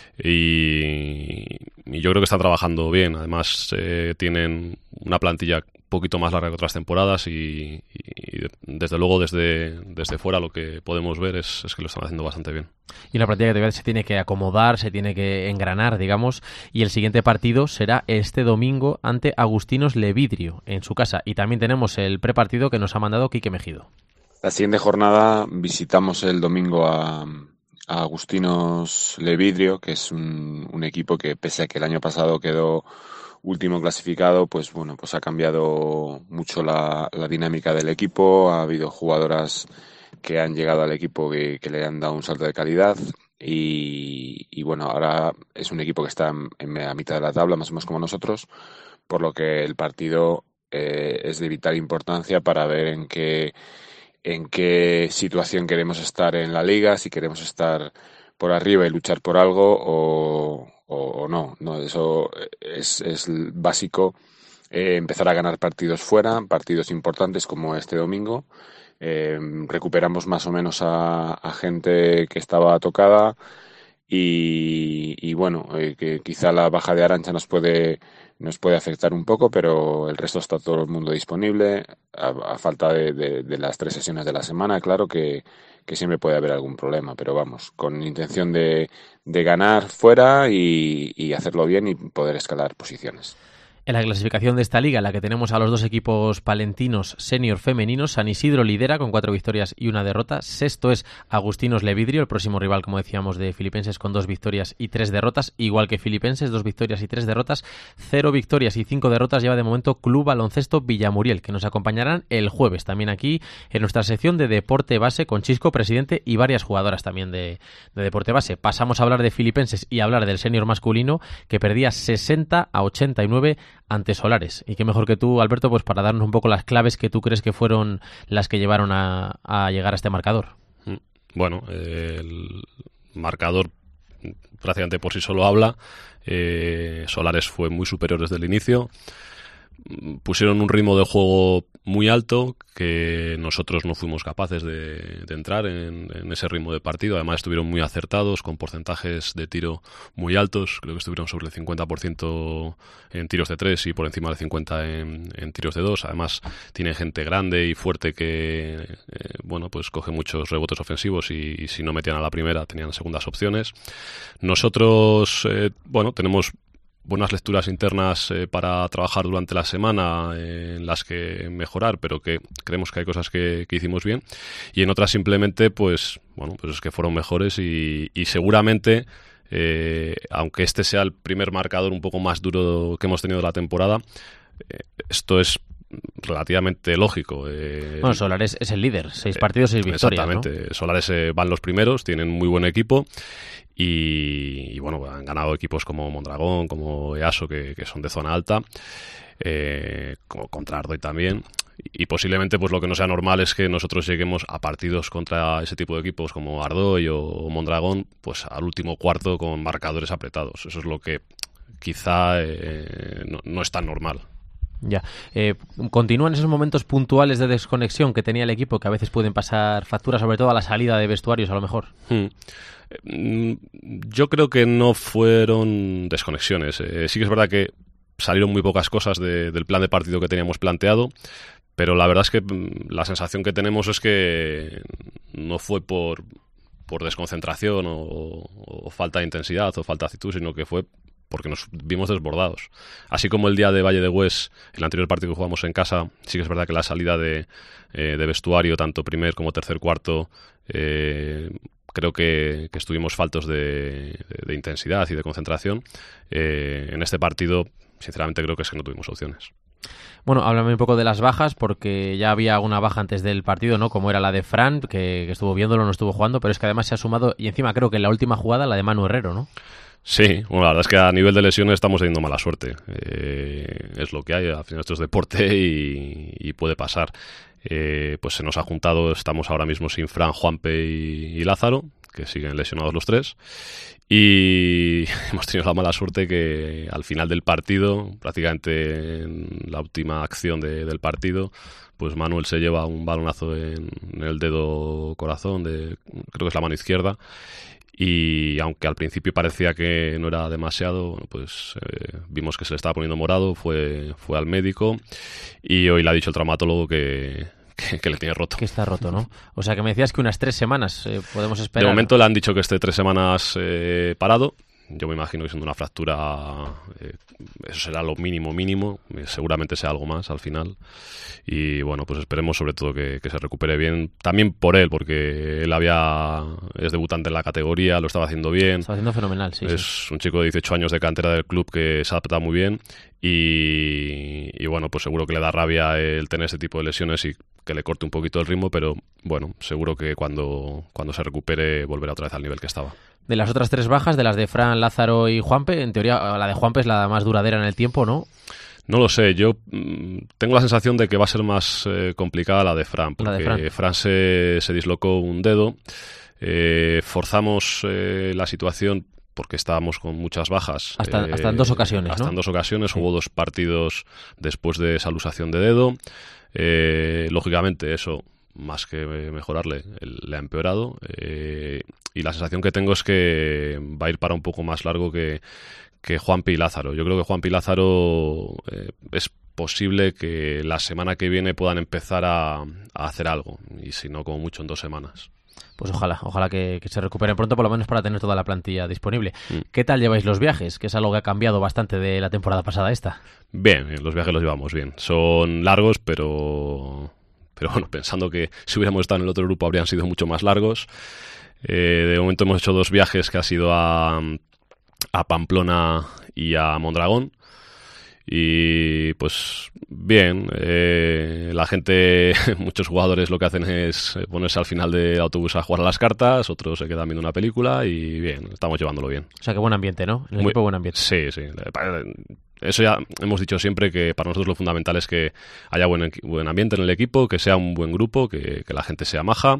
y, y yo creo que están trabajando bien. Además, eh, tienen una plantilla un poquito más larga que otras temporadas y, y desde luego desde, desde fuera lo que podemos ver es, es que lo están haciendo bastante bien. Y una plantilla que se tiene que acomodar, se tiene que engranar, digamos, y el siguiente partido será este domingo ante Agustinos Levidrio en su casa. Y también tenemos el prepartido que nos ha mandado Quique Mejido. La siguiente jornada visitamos el domingo a, a Agustinos Levidrio, que es un, un equipo que, pese a que el año pasado quedó último clasificado, pues bueno, pues ha cambiado mucho la, la dinámica del equipo. Ha habido jugadoras que han llegado al equipo que, que le han dado un salto de calidad y, y bueno, ahora es un equipo que está en, en la mitad de la tabla, más o menos como nosotros, por lo que el partido eh, es de vital importancia para ver en qué en qué situación queremos estar en la liga, si queremos estar por arriba y luchar por algo o, o, o no. no. Eso es, es básico, eh, empezar a ganar partidos fuera, partidos importantes como este domingo. Eh, recuperamos más o menos a, a gente que estaba tocada y, y bueno, eh, que quizá la baja de Arantxa nos puede nos puede afectar un poco, pero el resto está todo el mundo disponible, a, a falta de, de, de las tres sesiones de la semana. Claro que, que siempre puede haber algún problema, pero vamos, con intención de, de ganar fuera y, y hacerlo bien y poder escalar posiciones. En la clasificación de esta liga, en la que tenemos a los dos equipos palentinos senior femeninos, San Isidro lidera con cuatro victorias y una derrota. Sexto es Agustinos Levidrio, el próximo rival, como decíamos, de Filipenses, con dos victorias y tres derrotas. Igual que Filipenses, dos victorias y tres derrotas. Cero victorias y cinco derrotas lleva de momento Club Baloncesto Villamuriel, que nos acompañarán el jueves también aquí en nuestra sección de Deporte Base con Chisco, presidente, y varias jugadoras también de, de Deporte Base. Pasamos a hablar de Filipenses y a hablar del senior masculino, que perdía sesenta a ochenta y nueve ante Solares. Y qué mejor que tú, Alberto, pues para darnos un poco las claves que tú crees que fueron las que llevaron a, a llegar a este marcador. Bueno, eh, el marcador prácticamente por sí solo habla. eh, Solares fue muy superior desde el inicio. Pusieron un ritmo de juego muy alto que nosotros no fuimos capaces de, de entrar en, en ese ritmo de partido. Además estuvieron muy acertados, con porcentajes de tiro muy altos. Creo que estuvieron sobre el cincuenta por ciento en tiros de tres y por encima del cincuenta por ciento en, en tiros de dos. Además tienen gente grande y fuerte que eh, bueno, pues coge muchos rebotes ofensivos y, y si no metían a la primera tenían segundas opciones. Nosotros eh, bueno, tenemos buenas lecturas internas eh, para trabajar durante la semana, eh, en las que mejorar, pero que creemos que hay cosas que, que hicimos bien, y en otras simplemente pues bueno, pues es que fueron mejores y, y seguramente eh, aunque este sea el primer marcador un poco más duro que hemos tenido de la temporada, eh, esto es relativamente lógico. Eh, bueno, Solares es el líder, seis partidos, seis victorias, exactamente, ¿no? Solares eh, van los primeros, tienen muy buen equipo y, y bueno, han ganado equipos como Mondragón, como EASO, que, que son de zona alta, eh, como contra Ardoy también, y, y posiblemente pues lo que no sea normal es que nosotros lleguemos a partidos contra ese tipo de equipos como Ardoy o, o Mondragón pues al último cuarto con marcadores apretados. Eso es lo que quizá eh, no, no es tan normal. Ya. Eh, ¿Continúan esos momentos puntuales de desconexión que tenía el equipo que a veces pueden pasar factura, sobre todo a la salida de vestuarios a lo mejor? Hmm. Yo creo que no fueron desconexiones. Eh, sí que es verdad que salieron muy pocas cosas de, del plan de partido que teníamos planteado, pero la verdad es que la sensación que tenemos es que no fue por, por desconcentración o, o falta de intensidad o falta de actitud, sino que fue porque nos vimos desbordados. Así como el día de Valle de Hues, el anterior partido que jugamos en casa, sí que es verdad que la salida de, eh, de vestuario, tanto primer como tercer cuarto, eh, creo que, que estuvimos faltos de, de, de intensidad y de concentración. Eh, en este partido, sinceramente, creo que es que no tuvimos opciones. Bueno, háblame un poco de las bajas, porque ya había una baja antes del partido, ¿no? Como era la de Fran, que, que estuvo viéndolo, no estuvo jugando, pero es que además se ha sumado, y encima creo que en la última jugada, la de Manu Herrero, ¿no? Sí, bueno, la verdad es que a nivel de lesiones estamos teniendo mala suerte. Eh, es lo que hay, al final esto es deporte y, y puede pasar. Eh, pues se nos ha juntado, estamos ahora mismo sin Fran, Juanpe y, y Lázaro, que siguen lesionados los tres, y hemos tenido la mala suerte que al final del partido, prácticamente en la última acción de, del partido, pues Manuel se lleva un balonazo en, en el dedo corazón, de, creo que es la mano izquierda, y aunque al principio parecía que no era demasiado, bueno, pues eh, vimos que se le estaba poniendo morado, fue, fue al médico y hoy le ha dicho el traumatólogo que, que, que le tiene roto. Que está roto, ¿no? O sea que me decías que unas tres semanas eh, podemos esperar. De momento le han dicho que esté tres semanas eh, parado. Yo me imagino que siendo una fractura, eh, eso será lo mínimo mínimo, eh, seguramente sea algo más al final. Y bueno, pues esperemos sobre todo que, que se recupere bien, también por él, porque él había es debutante en la categoría, lo estaba haciendo bien. Está haciendo fenomenal, sí. Es sí. un chico de dieciocho años de cantera del club que se adapta muy bien y, y bueno, pues seguro que le da rabia el tener ese tipo de lesiones y que le corte un poquito el ritmo, pero bueno, seguro que cuando, cuando se recupere volverá otra vez al nivel que estaba. De las otras tres bajas, de las de Fran, Lázaro y Juanpe, en teoría la de Juanpe es la más duradera en el tiempo, ¿no? No lo sé, yo mmm, tengo la sensación de que va a ser más eh, complicada la de Fran, porque de Fran. Fran se, se dislocó un dedo, eh, forzamos eh, la situación porque estábamos con muchas bajas. Hasta, eh, hasta en dos ocasiones, Hasta ¿no? en dos ocasiones, sí. Hubo dos partidos después de esa luxación de dedo. Eh, lógicamente eso, más que mejorarle, le ha empeorado. Eh, y la sensación que tengo es que va a ir para un poco más largo que, que Juanpi y Lázaro. Yo creo que Juanpi y Lázaro eh, es posible que la semana que viene puedan empezar a, a hacer algo. Y si no, como mucho en dos semanas. Pues ojalá, ojalá que, que se recuperen pronto, por lo menos para tener toda la plantilla disponible. Mm. ¿Qué tal lleváis los viajes? Que es algo que ha cambiado bastante de la temporada pasada a esta. Bien, bien, los viajes los llevamos bien. Son largos, pero... Pero bueno, pensando que si hubiéramos estado en el otro grupo habrían sido mucho más largos. Eh, de momento hemos hecho dos viajes que ha sido a, a Pamplona y a Mondragón. Y pues bien, eh, la gente, muchos jugadores lo que hacen es ponerse al final del autobús a jugar a las cartas, otros se quedan viendo una película y bien, estamos llevándolo bien. O sea que buen ambiente, ¿no? En el Muy, equipo buen ambiente. Sí, sí. Eso ya hemos dicho siempre, que para nosotros lo fundamental es que haya buen, buen ambiente en el equipo, que sea un buen grupo, que, que la gente sea maja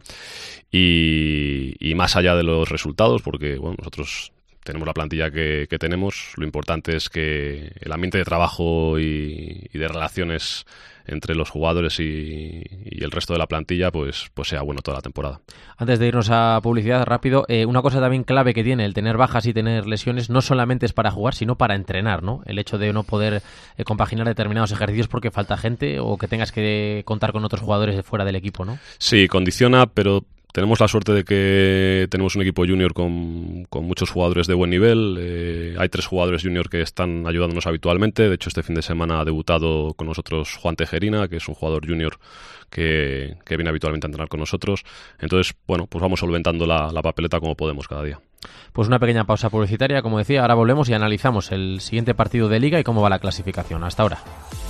y, y más allá de los resultados, porque bueno, nosotros tenemos la plantilla que, que tenemos, lo importante es que el ambiente de trabajo y, y de relaciones entre los jugadores y, y el resto de la plantilla pues, pues sea bueno toda la temporada. Antes de irnos a publicidad, rápido, eh, una cosa también clave que tiene el tener bajas y tener lesiones no solamente es para jugar, sino para entrenar, ¿no? El hecho de no poder eh, compaginar determinados ejercicios porque falta gente o que tengas que contar con otros jugadores fuera del equipo, ¿no? Sí, condiciona, pero tenemos la suerte de que tenemos un equipo junior con, con muchos jugadores de buen nivel. Eh, hay tres jugadores junior que están ayudándonos habitualmente. De hecho, este fin de semana ha debutado con nosotros Juan Tejerina, que es un jugador junior que, que viene habitualmente a entrenar con nosotros. Entonces, bueno, pues vamos solventando la, la papeleta como podemos cada día. Pues una pequeña pausa publicitaria, como decía. Ahora volvemos y analizamos el siguiente partido de Liga y cómo va la clasificación. Hasta ahora.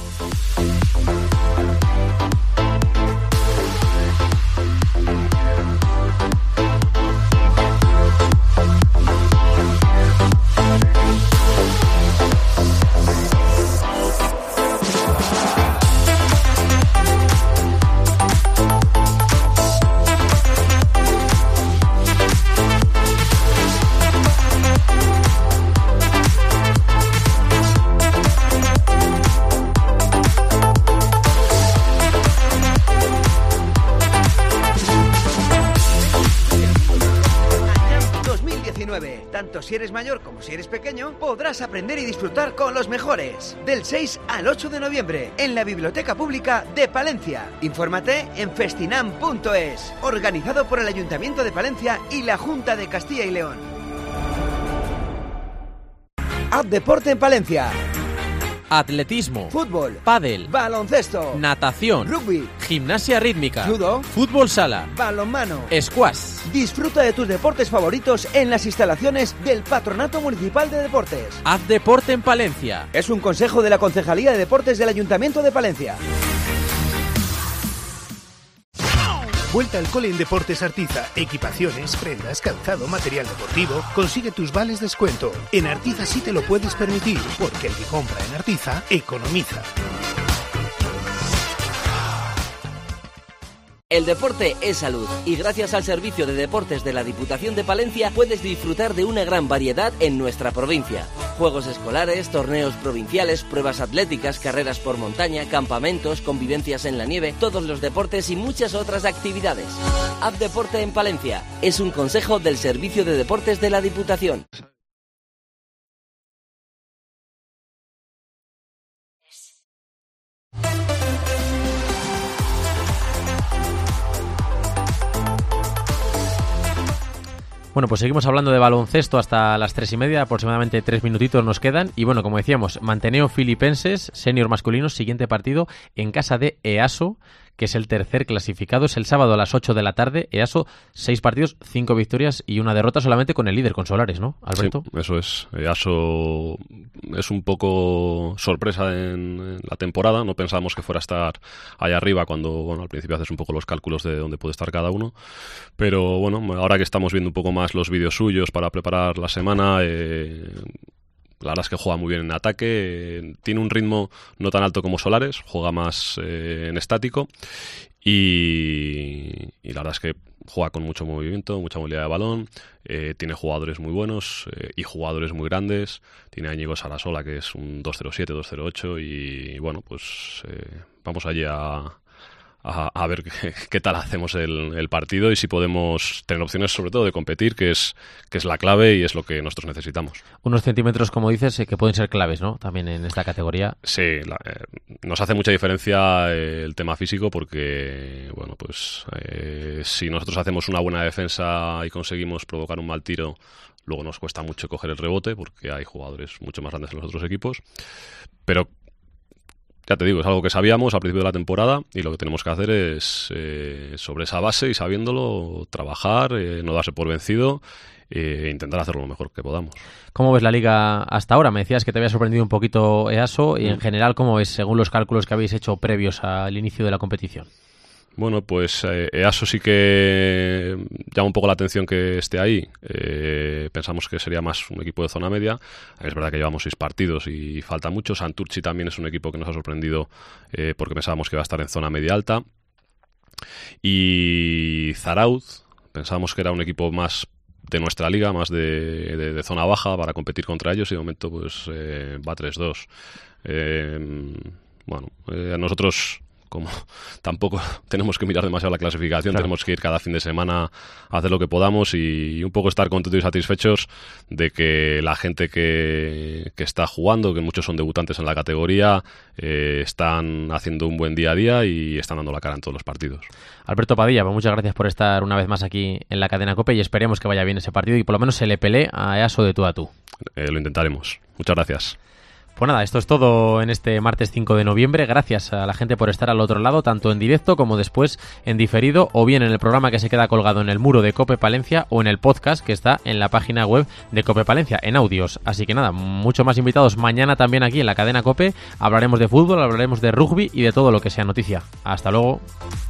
Tanto si eres mayor como si eres pequeño, podrás aprender y disfrutar con los mejores. Del seis al ocho de noviembre, en la Biblioteca Pública de Palencia. Infórmate en festinam punto es, organizado por el Ayuntamiento de Palencia y la Junta de Castilla y León. Haz Deporte en Palencia. Atletismo, fútbol, pádel, baloncesto, natación, rugby, gimnasia rítmica, judo, fútbol sala, balonmano, squash. Disfruta de tus deportes favoritos en las instalaciones del Patronato Municipal de Deportes. Haz Deporte en Palencia. Es un consejo de la Concejalía de Deportes del Ayuntamiento de Palencia. Vuelta al cole en Deportes Artiza. Equipaciones, prendas, calzado, material deportivo. Consigue tus vales descuento. En Artiza sí te lo puedes permitir, porque el que compra en Artiza economiza. El deporte es salud y gracias al Servicio de Deportes de la Diputación de Palencia puedes disfrutar de una gran variedad en nuestra provincia. Juegos escolares, torneos provinciales, pruebas atléticas, carreras por montaña, campamentos, convivencias en la nieve, todos los deportes y muchas otras actividades. Haz Deporte en Palencia. Es un consejo del Servicio de Deportes de la Diputación. Bueno, pues seguimos hablando de baloncesto hasta las tres y media, aproximadamente tres minutitos nos quedan. Y bueno, como decíamos, Manteneo Filipenses, senior masculinos, siguiente partido en casa de EASO, que es el tercer clasificado. Es el sábado a las ocho de la tarde. EASO, seis partidos, cinco victorias y una derrota solamente con el líder, con Solares, ¿no, Alberto? Sí, eso es. EASO es un poco sorpresa en, en la temporada. No pensábamos que fuera a estar allá arriba cuando, bueno, al principio haces un poco los cálculos de dónde puede estar cada uno. Pero bueno, ahora que estamos viendo un poco más los vídeos suyos para preparar la semana, eh, la verdad es que juega muy bien en ataque, eh, tiene un ritmo no tan alto como Solares, juega más eh, en estático y, y la verdad es que juega con mucho movimiento, mucha movilidad de balón, eh, tiene jugadores muy buenos eh, y jugadores muy grandes. Tiene a Íñigo Sarasola, que es un dos cero siete, dos cero ocho y bueno, pues eh, vamos allí a... A, a ver qué, qué tal hacemos el, el partido y si podemos tener opciones sobre todo de competir, que es que es la clave y es lo que nosotros necesitamos. Unos centímetros, como dices, eh, que pueden ser claves, ¿no? También en esta categoría. Sí, la, eh, nos hace mucha diferencia eh, el tema físico porque, bueno, pues eh, si nosotros hacemos una buena defensa y conseguimos provocar un mal tiro, luego nos cuesta mucho coger el rebote porque hay jugadores mucho más grandes en los otros equipos, pero ya te digo, es algo que sabíamos al principio de la temporada y lo que tenemos que hacer es, eh, sobre esa base y sabiéndolo, trabajar, eh, no darse por vencido e intentar hacerlo lo mejor que podamos. ¿Cómo ves la liga hasta ahora? Me decías que te había sorprendido un poquito EASO y en general, ¿cómo ves según los cálculos que habéis hecho previos al inicio de la competición? Bueno, pues eh, EASO sí que llama un poco la atención que esté ahí. Eh, pensamos que sería más un equipo de zona media. Es verdad que llevamos seis partidos y falta mucho. Santurchi también es un equipo que nos ha sorprendido eh, porque pensábamos que iba a estar en zona media alta. Y Zarauz, pensábamos que era un equipo más de nuestra liga, más de, de, de zona baja para competir contra ellos y de momento pues eh, va tres dos. Eh, bueno, eh, nosotros... como tampoco tenemos que mirar demasiado la clasificación, claro. Tenemos que ir cada fin de semana a hacer lo que podamos y un poco estar contentos y satisfechos de que la gente que, que está jugando, que muchos son debutantes en la categoría, eh, están haciendo un buen día a día y están dando la cara en todos los partidos. Alberto Padilla, pues muchas gracias por estar una vez más aquí en la cadena COPE y esperemos que vaya bien ese partido y por lo menos se le pelee a EASO de tú a tú. Eh, lo intentaremos. Muchas gracias. Pues nada, esto es todo en este martes cinco de noviembre. Gracias a la gente por estar al otro lado, tanto en directo como después en diferido, o bien en el programa que se queda colgado en el muro de COPE Palencia o en el podcast que está en la página web de COPE Palencia, en audios. Así que nada, muchos más invitados mañana también aquí en la cadena COPE. Hablaremos de fútbol, hablaremos de rugby y de todo lo que sea noticia. Hasta luego.